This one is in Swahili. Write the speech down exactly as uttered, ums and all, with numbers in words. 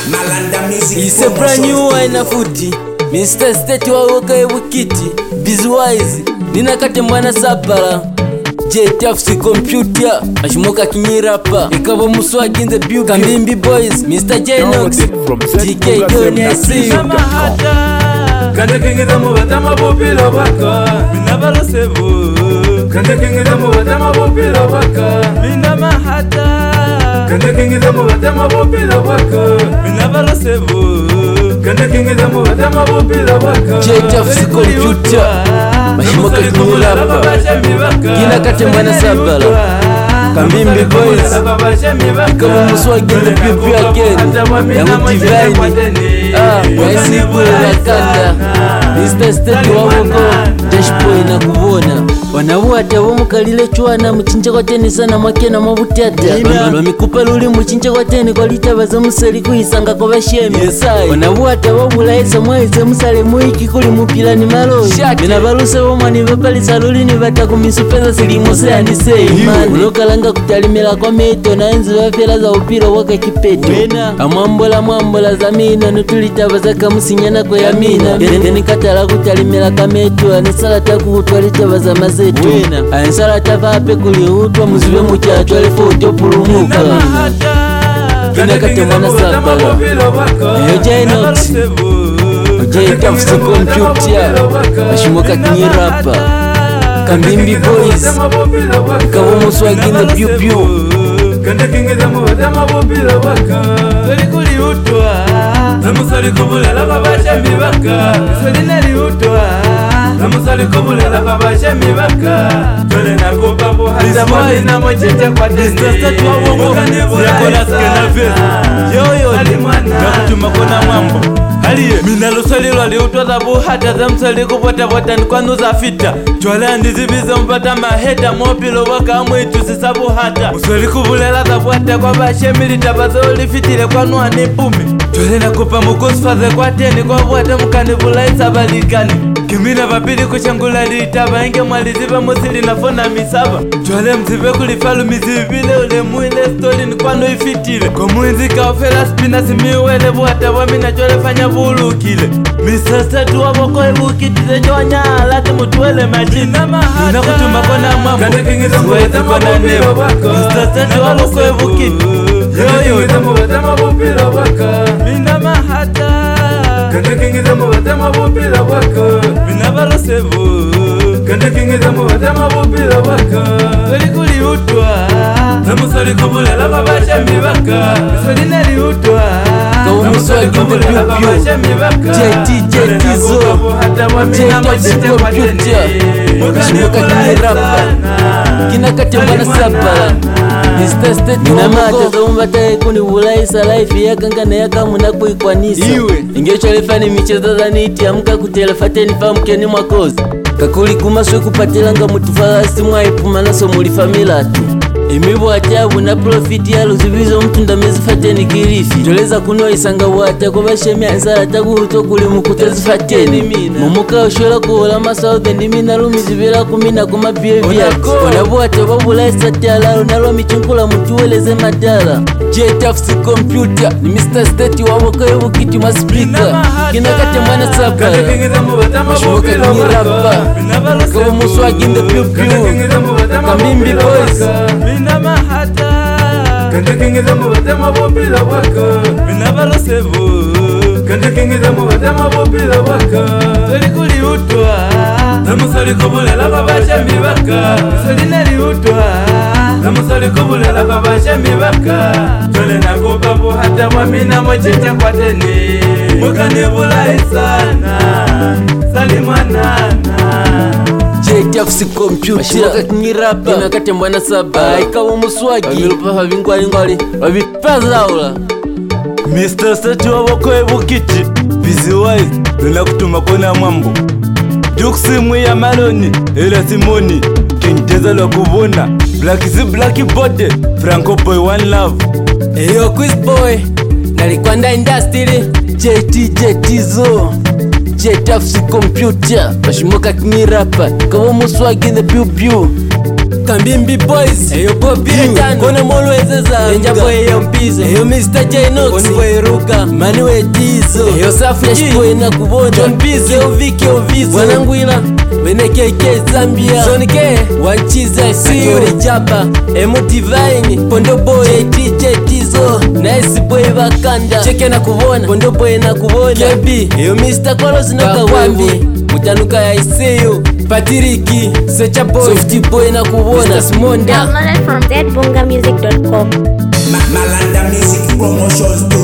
It's a brand new wine footy. Mister State wa woka wikiti. Bizwise Nina kate mwana sabala. J T F C computer Ashimoka kinyirapa Ikabo muswag in the building Kambimbi boys Mister J-Nox T K Doni I see you Kanda kingida mubata mabupilo baka Mina balosevu Kanda kingida mubata mabupilo baka Mina mahata Kanda kingida mubata mabupilo baka Mina balosevu Kanda kingida mubata mabupilo baka J T F C computer Mashimoka kinyirapa Gina kate mwana sabala Kambimbi boys Ikabo muswag in the building again Yangu divine Ah, waisi kule wakanda Mister State wa woko Dashboy na kubona Wanawata wamukalile chwana Mchinja kwa teni sana mwakena mabutata Wano mikupa luli mchinja kwa teni Kwa lita baza musali kuhisanga kwa bashemi Wanawata wabulaisa mwaize musale muiki kuli mupila ni malo Mina baluse womani vapalisa luli ni vata kumisu peza silimose anisei Unokalanga kutalimela kwa meto Na enzi wafela za upira waka kipeto Amwambola mwambola za mina Nutuli Tabazaka musinyana kwa yamina Ndeni katala kutalimela kametu Anisala taku utwalita baza mazetu Anisala tafape kuli utwa Muziwe muchacho alifo utopulumuka Gina kate mwana sabala Yo J-Nox J T F C computer Ashimoka kinyirapa Kambimbi boys Ikabo muswag in the pew pew Kanda kingida mubata mabupilo baka Kali kuli utwa Namusali kubulela babasha mibaka Misali nali utwa Namusali kubulela babasha mibaka Tole na kupapu hata mwali na mochecha kwa teni Mister State wa woko Yakona skena vezi Yo yo Nakutuma kona mambo Haliye Minalo salilo aliutwa zabu hata za msali kupota pota nikwanu za fita Chwala ndizibiza mpata maheta mopilo waka mwitu sisabu hata Muswali kubulela zabu hata kwa bashe milita bazo ulifitile kwa nuwa nipumi Chwale na kupa mukusfaze kwa teni kwa wata mkanibula isabalikani Kimina vapili kuchangula liitaba inge mwaliziba musili na fona misaba Chwale mzibe kulifalu mizibile ule muile stoli ni kwanu ifitile Kwa muinzi kaofela spina simiwele buhata wamina chwale fanya bulukile Mister State wa woko ebukitize jonya Lati mutuwele majina Nina kutuma kona mambo Swezi kona nebo Mister State wa woko ebukiti Yo yo Mubata mabupilo baka Mina mahata Kanda kingida mubata mabupilo baka Mina balosevu Kanda kingida mubata mabupilo baka Kali kuli utwa Namusali kubulela babasha mibaka Misali nali utwa Muswag in the pew J T J T Zo J T F C computer Ashimoka kinyirapa Gina kate mwana sabala Mister State wa woko Za umbataye kuni ulaisa life ya kangana ya kamuna kuikwanisa Ingecho lefani michezo za niti Amuka kutelefate nifamuke mwakozi Kakuli kumaswe kupatilanga mutufalasi Mwaipuma naso mulifamilatu Imibu atabu na profiti ya luzibizo mtunda mezifateni kirifi Joleza kuno isanga wata kwa bashemi ansala tagu huto kuli mkuta zifateni Mumuka ushola kuhola masaude ndimina lumi zibila kumina kuma behavior Wanabu atababu laisa tialalo nalo michunkula mtuweleze madala J T F C computer ni Mister State wa wako ewu kiti masplika Kina kate mwana sabala Ashimoka kinyirapa Kabo muswag in the pew pew Kambimbi boys Mina mahata Kanda kingida mubata mabupilo baka Mina balosevu Kanda kingida mubata mabupilo baka Kali kuli utwa Namusali kubulela babasha mibaka Misali nali utwa Namusali kubulela babasha mibaka Tole na kupapu hata mwamina mochecha kwa teni Mukanibula isana Salimanana J T F C computer Ashimoka kinyirapa Gina kate mwana saba Ikawo muswagi Wabilupa havingwali ngwali Wabipaza ula Mister State wa woko ebukiti Bizwise Luna kutuma kona mambo Juksi mwe ya maloni Ela simoni Kinteza la kubona Black zi black body Franco boy one love Eyo quiz boy Nalikwanda industry J T J T Zo J T F C computer Ashimoka kinyirapa Kabo muswag in the pew pew Kambimbi boys, eyo Bobby Etano, kona molo ezeza, enja boy eyo mpizo, eyo mister Jenox, koni boy Ruka, mani we Tizo, eyo Safu ya shboy na kubona, John Pizo, eyo Viki Ovizo, wananguila, wene K K Zambia, Zone K, Wanchiza, Siori Japa, Emo Divine, Pondo Boy, J T J Tizo, Nice Boy Vakanda, Cheke na kubona, Pondo Boy na kubona, K B, eyo mister Kolos na Kawambi, Mutanuka ya Iseyo, Patiriki, Secha Boy, Softy Boy na kubona, mister Smonda. Downloaded from zed bonga music dot com. Malanda Music Promotions.